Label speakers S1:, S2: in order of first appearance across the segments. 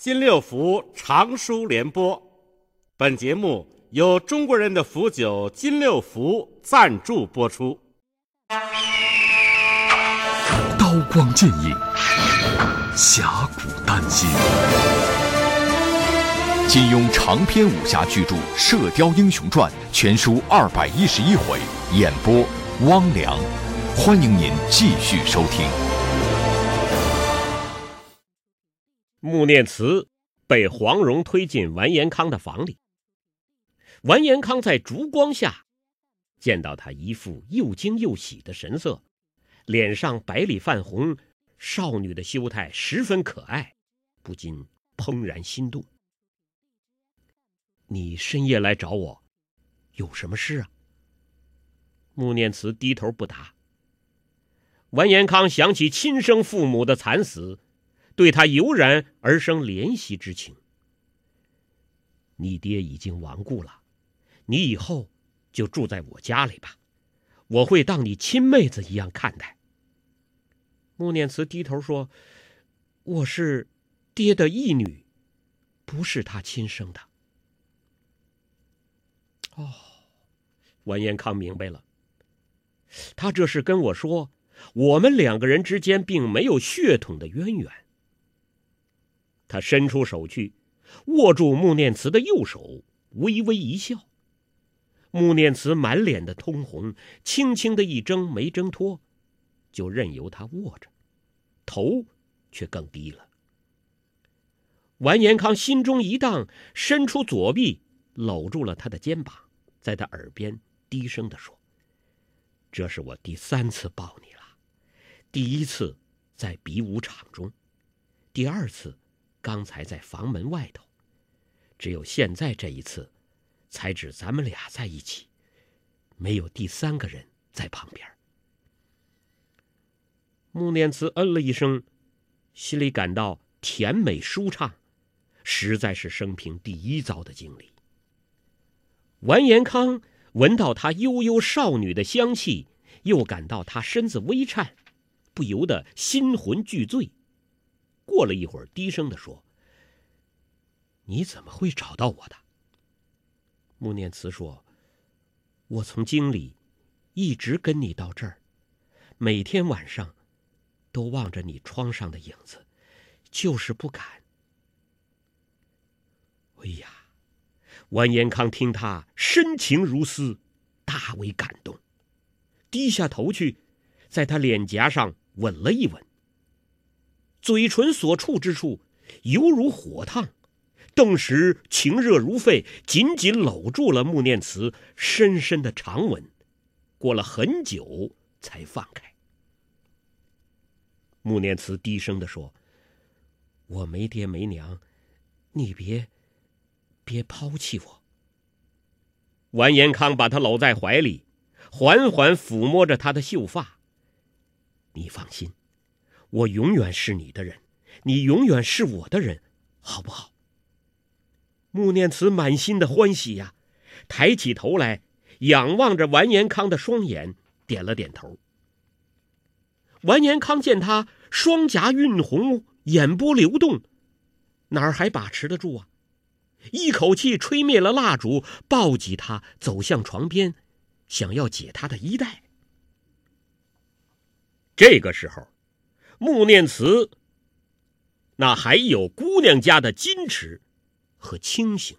S1: 金六福长书联播，本节目由中国人的福酒金六福赞助播出。
S2: 刀光剑影，侠骨丹心。金庸长篇武侠巨著《射雕英雄传》全书211回，演播汪良。欢迎您继续收听。
S3: 穆念慈被黄蓉推进完颜康的房里，完颜康在烛光下见到他一副又惊又喜的神色，脸上白里泛红，少女的羞态十分可爱，不禁怦然心动。你深夜来找我，有什么事啊？穆念慈低头不答。完颜康想起亲生父母的惨死，对他油然而生怜惜之情。你爹已经亡故了，你以后就住在我家里吧，我会当你亲妹子一样看待。穆念慈低头说，我是爹的义女，不是他亲生的。完颜康明白了，他这是跟我说，我们两个人之间并没有血统的渊源。他伸出手去，握住穆念慈的右手，微微一笑。穆念慈满脸的通红，轻轻的一挣没挣脱，就任由他握着，头却更低了。完颜康心中一荡，伸出左臂搂住了他的肩膀，在他耳边低声地说，这是我第3次抱你了。第1次在比武场中，第2次刚才在房门外头，只有现在这一次才指咱们俩在一起，没有第3个人在旁边。穆念慈嗯了一声，心里感到甜美舒畅，实在是生平第1遭的经历。完颜康闻到她悠悠少女的香气，又感到她身子微颤，不由得心魂俱醉。过了一会儿，低声地说，你怎么会找到我的？穆念慈说，我从京里一直跟你到这儿，每天晚上都望着你窗上的影子，就是不敢。哎呀，完颜康听他深情如斯，大为感动，低下头去，在他脸颊上吻了一吻，嘴唇所触之处犹如火烫，顿时情热如沸，紧紧搂住了穆念慈，深深的长吻，过了很久才放开。穆念慈低声地说，我没爹没娘，你别抛弃我。完颜康把他搂在怀里，缓缓抚摸着他的秀发，你放心，我永远是你的人，你永远是我的人，好不好？穆念慈满心的欢喜呀，抬起头来仰望着完颜康的双眼，点了点头。完颜康见他双颊晕红，眼波流动，哪儿还把持得住啊？一口气吹灭了蜡烛，抱起他走向床边，想要解他的衣带。这个时候，穆念慈那还有姑娘家的矜持和清醒。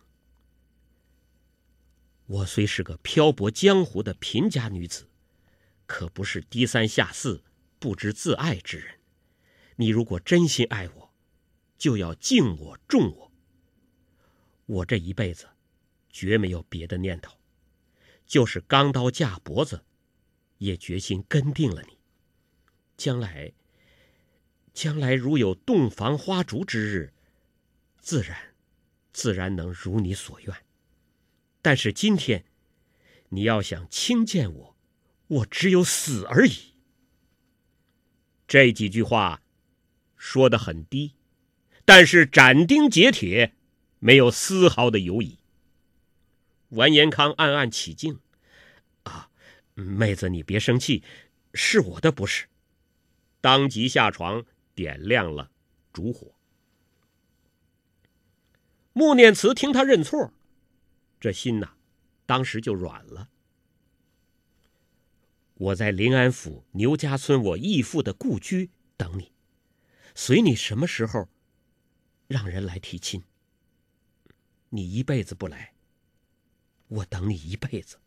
S3: 我虽是个漂泊江湖的贫家女子，可不是低三下四不知自爱之人。你如果真心爱我，就要敬我重我。我这一辈子绝没有别的念头，就是钢刀架脖子，也决心跟定了你。将来如有洞房花烛之日，自然能如你所愿。但是今天你要想轻贱我，我只有死而已。这几句话说得很低，但是斩钉截铁，没有丝毫的犹疑。完颜康暗暗起敬，妹子你别生气，是我的不是。当即下床点亮了烛火。 穆念慈听他认错，这心呐，当时就软了。我在临安府牛家村我义父的故居等你，随你什么时候让人来提亲。你一辈子不来，我等你一辈子。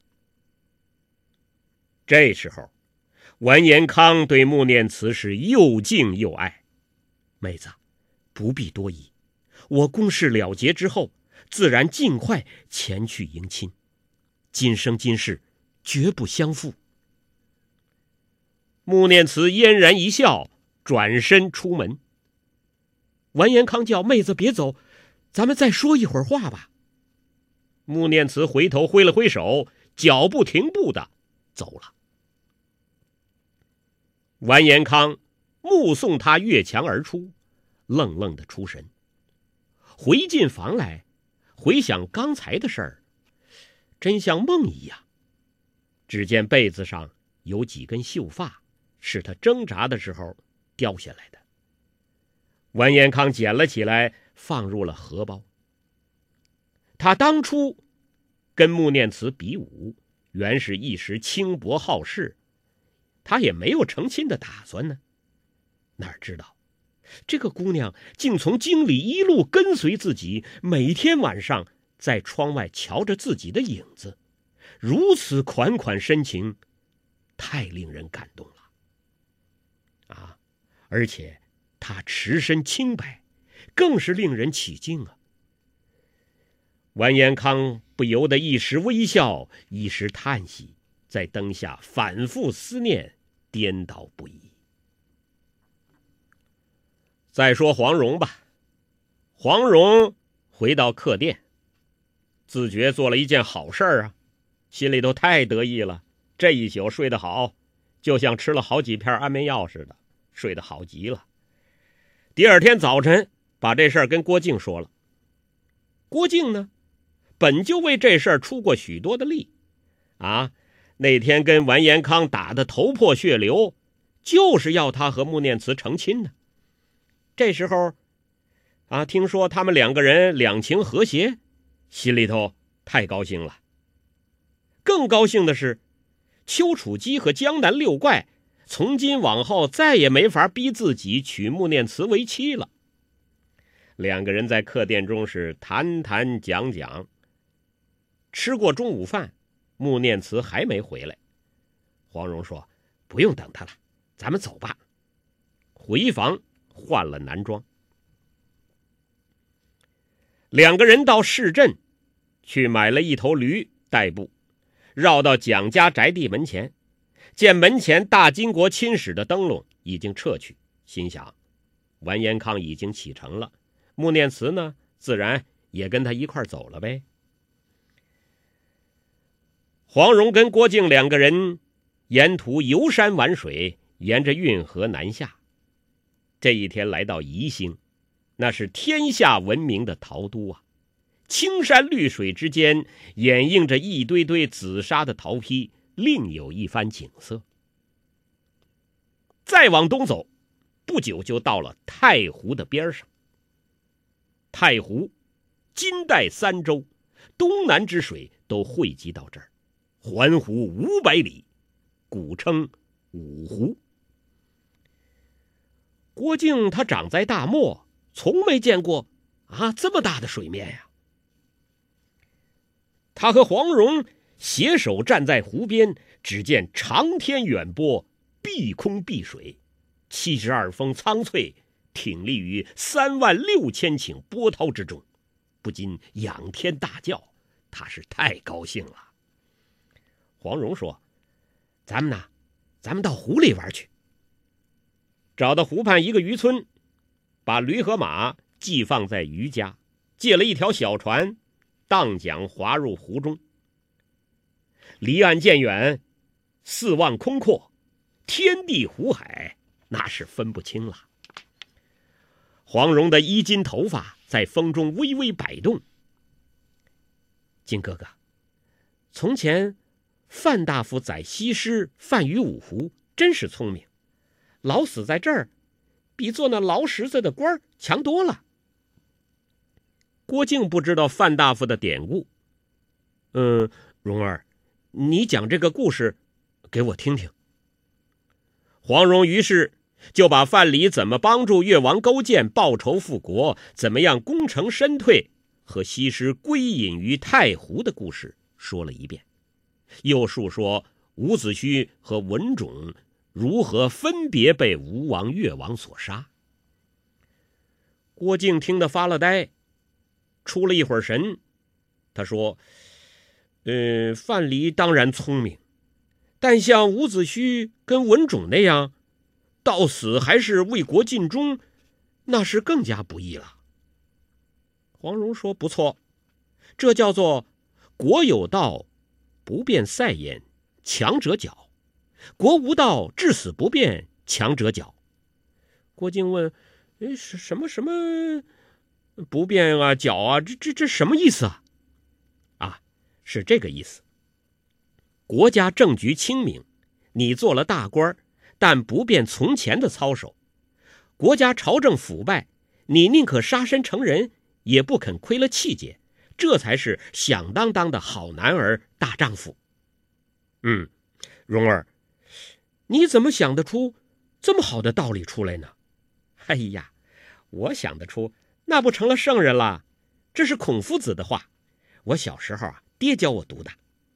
S3: 这时候，完颜康对穆念慈是又敬又爱。妹子，不必多疑，我公事了结之后，自然尽快前去迎亲。今生今世，绝不相负。穆念慈嫣然一笑，转身出门。完颜康叫妹子别走，咱们再说一会儿话吧。穆念慈回头挥了挥手，脚不停步的走了。完颜康目送他越墙而出，愣愣的出神。回进房来，回想刚才的事儿，真像梦一样。只见被子上有几根秀发，是他挣扎的时候掉下来的。完颜康捡了起来，放入了荷包。他当初跟穆念慈比武，原是一时轻薄好事，他也没有成亲的打算呢。哪知道这个姑娘竟从京里一路跟随自己，每天晚上在窗外瞧着自己的影子，如此款款深情，太令人感动了。而且她持身清白，更是令人起敬啊。完颜康不由得一时微笑，一时叹息，在灯下反复思念，颠倒不已。再说黄蓉吧，黄蓉回到客店，自觉做了一件好事啊，心里都太得意了。这一宿睡得好，就像吃了好几片安眠药似的，睡得好极了。第二天早晨，把这事儿跟郭靖说了。郭靖呢，本就为这事儿出过许多的力那天跟完颜康打得头破血流，就是要他和穆念慈成亲呢。这时候听说他们两个人两情和谐，心里头太高兴了。更高兴的是，丘处机和江南六怪从今往后再也没法逼自己娶穆念慈为妻了。两个人在客店中是谈谈讲讲。吃过中午饭，穆念慈还没回来。黄蓉说：“不用等他了，咱们走吧。”回房换了男装。两个人到市镇去买了一头驴代步，绕到蒋家宅地门前，见门前大金国亲使的灯笼已经撤去，心想完颜康已经启程了，穆念慈呢，自然也跟他一块走了呗。黄蓉跟郭靖两个人沿途游山玩水，沿着运河南下。这一天来到宜兴，那是天下闻名的陶都啊！青山绿水之间，掩映着一堆堆紫砂的陶坯，另有一番景色。再往东走，不久就到了太湖的边上。太湖，金代三州，东南之水都汇集到这儿，环湖500里，古称五湖。郭靖他长在大漠，从没见过这么大的水面呀。他和黄蓉携手站在湖边，只见长天远播，碧空碧水，72峰苍翠，挺立于36000顷波涛之中，不禁仰天大叫，他是太高兴了。黄蓉说：“咱们到湖里玩去。”找到湖畔一个渔村，把驴和马寄放在渔家，借了一条小船，荡桨划入湖中。离岸渐远，四望空阔，天地湖海，那是分不清了。黄蓉的衣襟头发在风中微微摆动。靖哥哥，从前范大夫宰西施犯于五湖，真是聪明，老死在这儿，比做那劳什子的官强多了。 郭靖不知道范大夫的典故。蓉儿，你讲这个故事给我听听。黄蓉于是就把范蠡怎么帮助越王勾践报仇复国，怎么样功成身退，和西施归隐于太湖的故事说了一遍，又述说伍子胥和文种如何分别被吴王越王所杀。郭靖听得发了呆，出了一会儿神，他说范蠡当然聪明，但像伍子胥跟文种那样到死还是为国尽忠，那是更加不易了。黄蓉说不错，这叫做国有道不变赛焉，强者绞；国无道至死不变，强者绞。郭靖问什么不变啊绞啊，这什么意思啊？是这个意思。国家政局清明，你做了大官，但不变从前的操守；国家朝政腐败，你宁可杀身成仁，也不肯亏了气节，这才是响当当的好男儿大丈夫。蓉儿，你怎么想得出这么好的道理出来呢？哎呀，我想得出，那不成了圣人了。这是孔夫子的话，我小时候爹教我读的。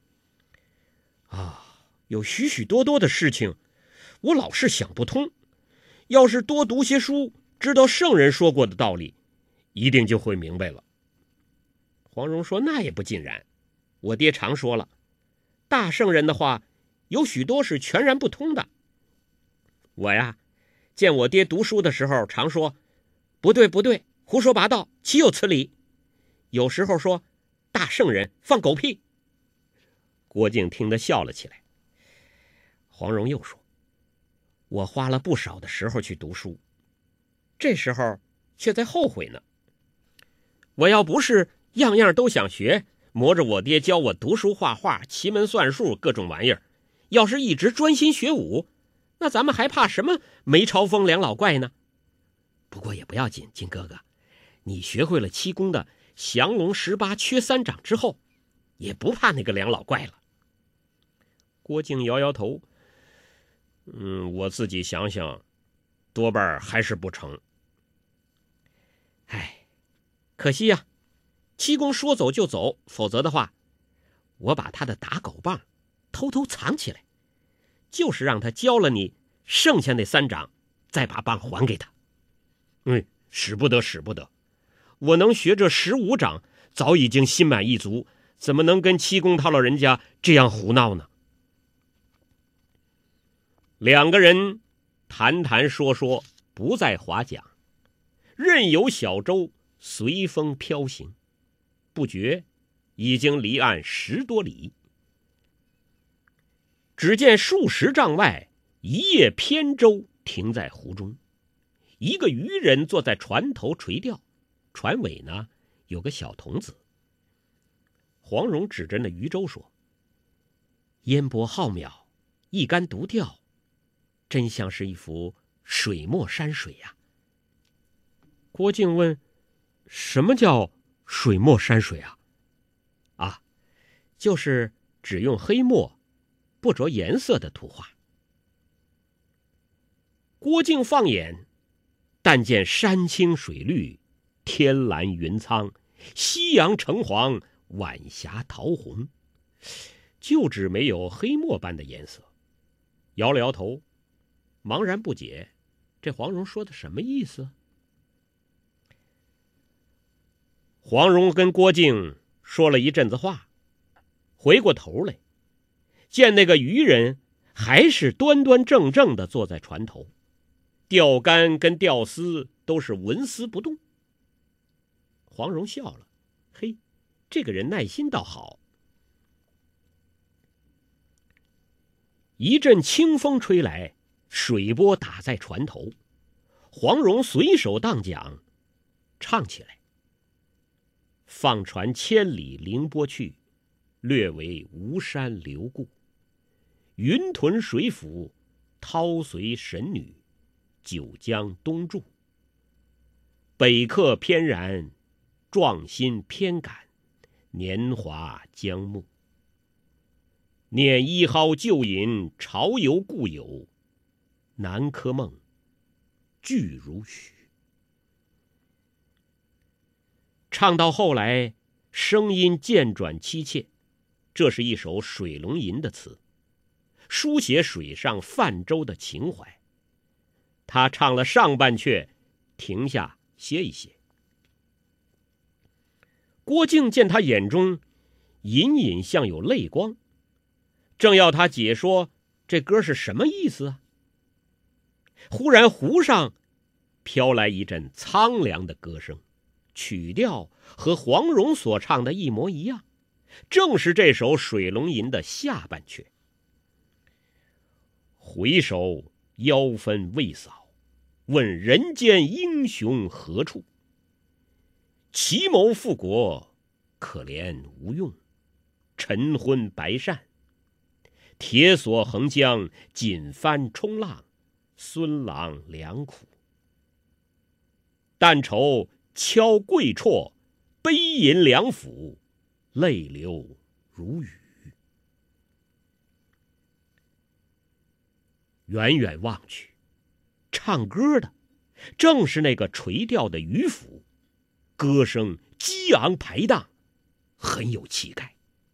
S3: 有许许多多的事情我老是想不通，要是多读些书，知道圣人说过的道理，一定就会明白了。黄蓉说那也不尽然，我爹常说了，大圣人的话有许多是全然不通的。我见我爹读书的时候常说不对，胡说八道，岂有此理。有时候说大圣人放狗屁。郭靖听得笑了起来。黄蓉又说，我花了不少的时候去读书，这时候却在后悔呢。我要不是样样都想学，磨着我爹教我读书画画、奇门算术各种玩意儿，要是一直专心学武，那咱们还怕什么梅超风两老怪呢？不过也不要紧，金哥哥，你学会了七功的降龙18缺3掌之后，也不怕那个两老怪了。郭靖摇摇头，我自己想想，多半还是不成。可惜呀，七公说走就走，否则的话，我把他的打狗棒偷偷藏起来，就是让他教了你剩下那3掌，再把棒还给他。使不得，我能学这15掌，早已经心满意足，怎么能跟七公他老人家这样胡闹呢？两个人谈谈说说，不再划桨，任由小舟随风飘行，不觉已经离岸10多里。只见数十丈外，一叶扁舟停在湖中，一个渔人坐在船头垂钓，船尾呢有个小童子。黄蓉指着那渔舟说，烟波浩渺，一竿独钓，真像是一幅水墨山水呀。郭靖问，什么叫水墨山水啊？就是只用黑墨不着颜色的图画。郭靖放眼，但见山青水绿，天蓝云苍，夕阳橙黄，晚霞桃红，就只没有黑墨般的颜色。摇了摇头，茫然不解，这黄蓉说的什么意思？黄蓉跟郭靖说了一阵子话，回过头来，见那个渔人还是端端正正地坐在船头，钓竿跟钓丝都是纹丝不动。黄蓉笑了，嘿，这个人耐心倒好。一阵清风吹来，水波打在船头，黄蓉随手荡桨，唱起来，放船千里凌波去，略为吴山流故。云屯水府，涛随神女，九江东住。北客翩然， 壮心偏感，年华将暮。念一蒿旧饮，潮游故友，南柯梦，俱如许。唱到后来，声音渐转凄切，这是一首《水龙吟》的词，书写水上泛舟的情怀。他唱了上半阙，停下歇一歇。郭靖见他眼中隐隐像有泪光，正要他解说这歌是什么意思啊，忽然湖上飘来一阵苍凉的歌声，曲调和黄蓉所唱的一模一样，正是这首《水龙吟》的下半阙。回首腰分未扫，问人间英雄何处？奇谋复国，可怜无用，晨昏白扇，铁索横江，锦帆冲浪，孙郎良苦。但愁敲桂绰，悲吟两府，泪流如雨。远远望去，唱歌的正是那个垂钓的渔夫，歌声激昂排荡，很有气概。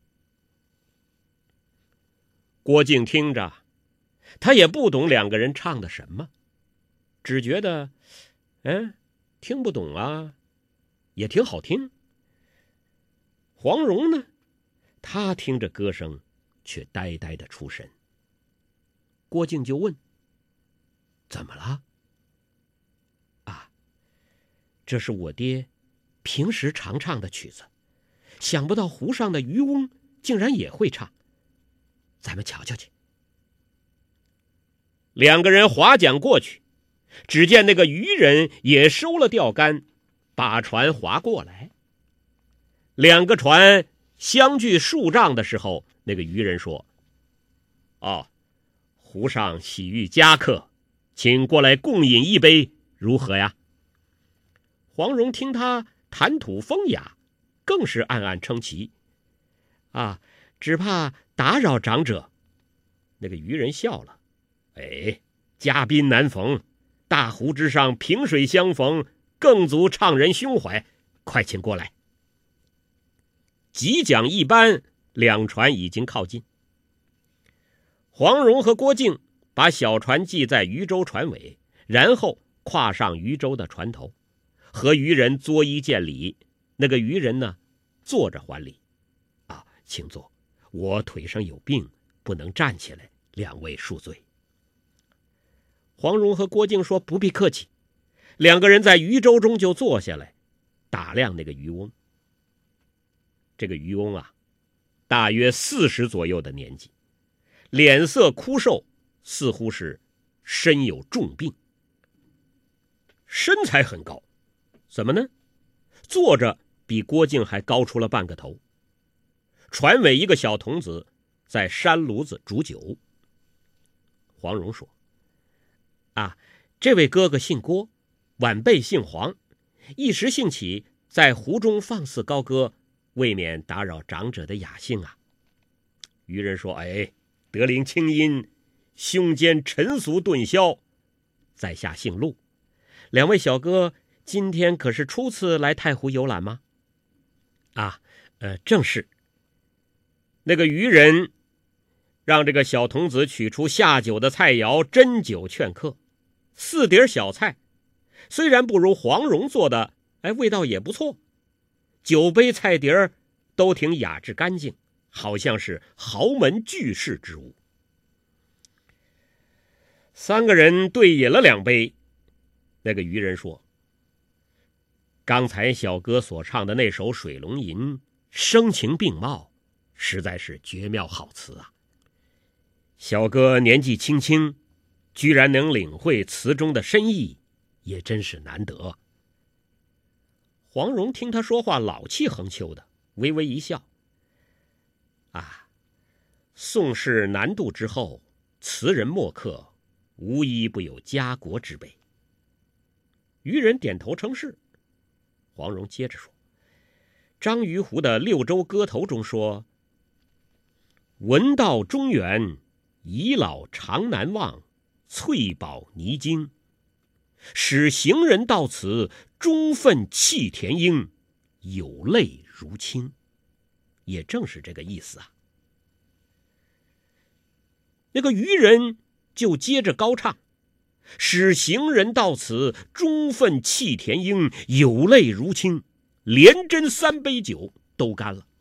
S3: 郭靖听着，他也不懂两个人唱的什么，只觉得听不懂啊，也挺好听。黄蓉呢，她听着歌声却呆呆的出神。郭靖就问：怎么了？啊，这是我爹平时常唱的曲子，想不到湖上的渔翁竟然也会唱，咱们瞧瞧去。两个人划桨过去，只见那个渔人也收了钓竿，把船划过来。两个船相距数丈的时候，那个渔人说：湖上喜遇佳客，请过来共饮一杯，如何呀？黄蓉听他谈吐风雅，更是暗暗称奇。只怕打扰长者。那个渔人笑了：嘉宾难逢，大湖之上萍水相逢，更足畅人胸怀，快请过来。几桨一班，两船已经靠近。黄蓉和郭靖把小船系在渔舟船尾，然后跨上渔舟的船头，和渔人作揖见礼。那个渔人呢，坐着还礼。请坐，我腿上有病，不能站起来，两位恕罪。黄蓉和郭靖说：不必客气。两个人在渔舟中就坐下来，打量那个渔翁。这个渔翁大约40左右的年纪，脸色枯瘦，似乎是身有重病。身材很高，怎么呢？坐着比郭靖还高出了半个头。船尾一个小童子在山炉子煮酒。黄蓉说：这位哥哥姓郭，晚辈姓黄，一时兴起在湖中放肆高歌，未免打扰长者的雅兴啊。渔人说：德龄清音，胸间尘俗顿消，在下姓陆，两位小哥今天可是初次来太湖游览吗？正是。那个渔人让这个小童子取出下酒的菜肴，斟酒劝客。4碟小菜，虽然不如黄蓉做的，味道也不错。酒杯菜碟都挺雅致干净，好像是豪门巨士之物。3个人对饮了2杯。那个渔人说：刚才小哥所唱的那首《水龙吟》，声情并茂，实在是绝妙好词啊。小哥年纪轻轻，居然能领会词中的深意，也真是难得。黄蓉听他说话老气横秋的，微微一笑。宋氏南渡之后，词人墨客无一不有家国之悲。渔人点头称是。黄蓉接着说： 张鱼湖的《六州歌头》中说：闻道中原，遗老常难忘，翠宝泥金。使行人到此，忠愤弃田英，有泪如倾。也正是这个意思啊。那个渔人就接着高唱：使行人到此，忠愤弃田英，有泪如倾，连斟3杯酒都干了。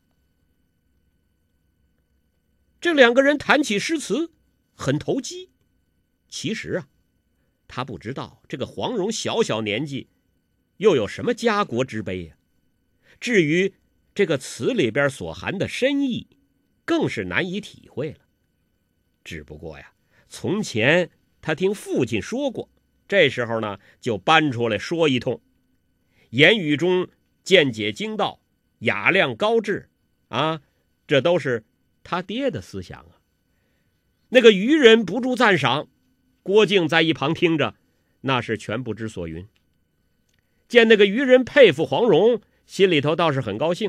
S3: 这两个人谈起诗词很投机，其实啊，他不知道这个黄蓉小小年纪又有什么家国之悲呀。至于这个词里边所含的深意，更是难以体会了。只不过呀，从前他听父亲说过，这时候呢就搬出来说一通，言语中见解精到，雅量高致啊，这都是他爹的思想啊。那个渔人不住赞赏，郭靖在一旁听着，那是全不知所云。见那个渔人佩服黄蓉，心里头倒是很高兴。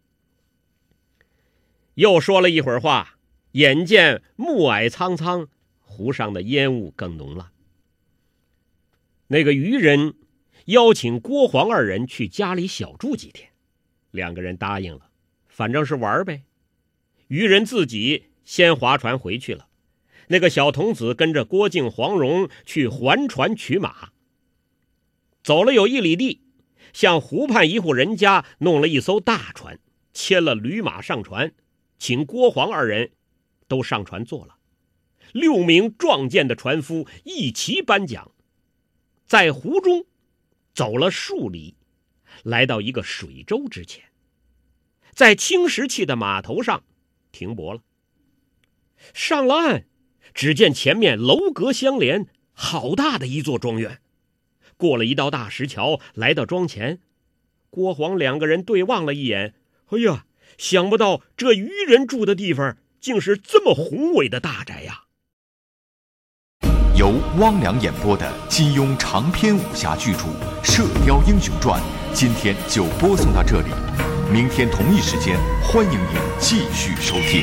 S3: 又说了一会儿话，眼见暮霭苍苍，湖上的烟雾更浓了。那个渔人邀请郭黄二人去家里小住几天，两个人答应了，反正是玩呗。渔人自己先划船回去了，那个小童子跟着郭靖、黄蓉去还船取马。走了有1里地，向湖畔一户人家弄了一艘大船，牵了驴马上船，请郭黄二人都上船坐了。6名壮健的船夫一齐颁奖，在湖中走了数里，来到一个水洲之前，在青石砌的码头上停泊了。上了岸，只见前面楼阁相连，好大的一座庄园。过了一道大石桥，来到庄前，郭黄两个人对望了一眼，哎呀，想不到这渔人住的地方竟是这么宏伟的大宅呀。
S2: 由汪良演播的金庸长篇武侠巨著《射雕英雄传》，今天就播送到这里，明天同一时间，欢迎您继续收听。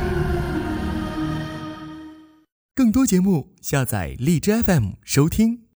S4: 更多节目，下载荔枝 FM 收听。